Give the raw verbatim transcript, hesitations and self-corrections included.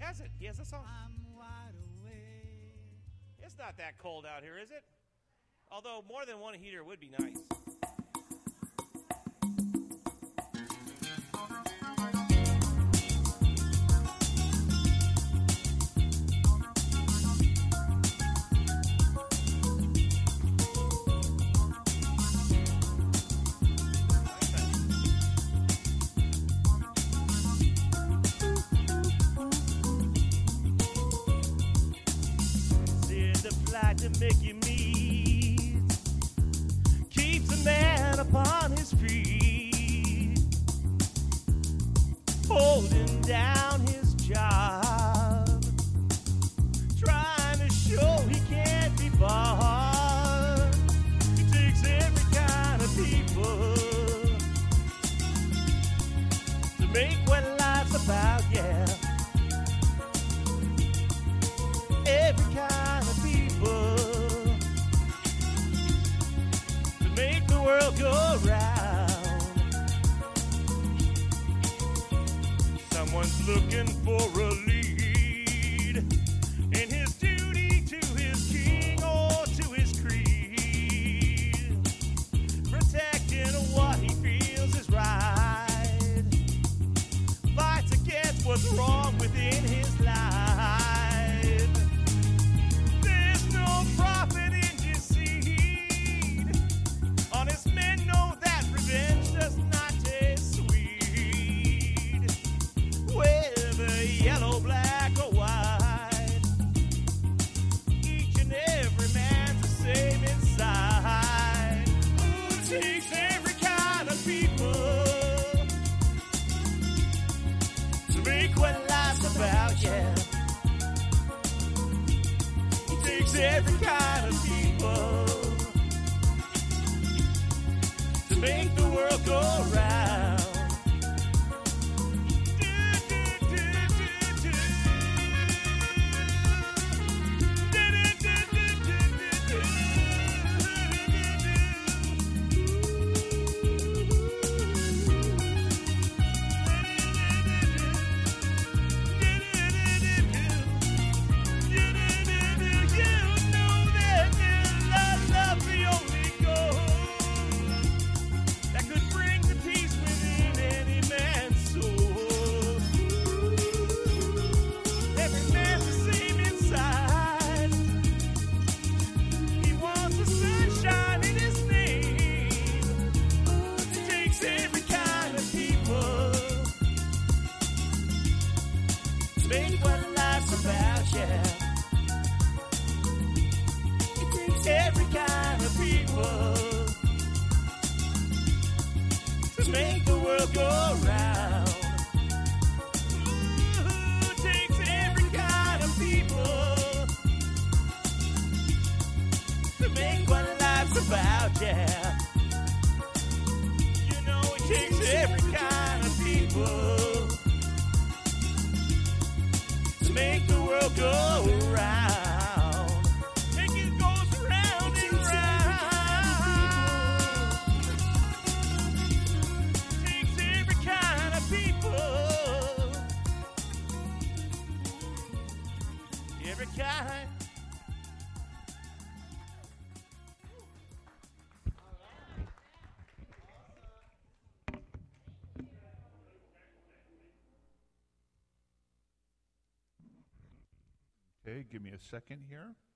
has it. He has a song. I'm wide awake. It's not that cold out here, is it? Although more than one heater would be nice. To make you meet keeps a man upon his feet, holding down his job, trying to show he can't be bought. He takes every kind of people to make what life's about, yeah. Every kind of people to make the world go round. Someone's looking for a lead in his duty to his king or to his creed, protecting what he feels is right, fights against what's wrong within his life. Profit in deceit. Honest men know that revenge does not taste sweet. Whether yellow, black, or white, each and every man's the same inside. It takes every kind of people to make what life's about, yeah. Every kind of people to make the world go round. Okay, give me a second here.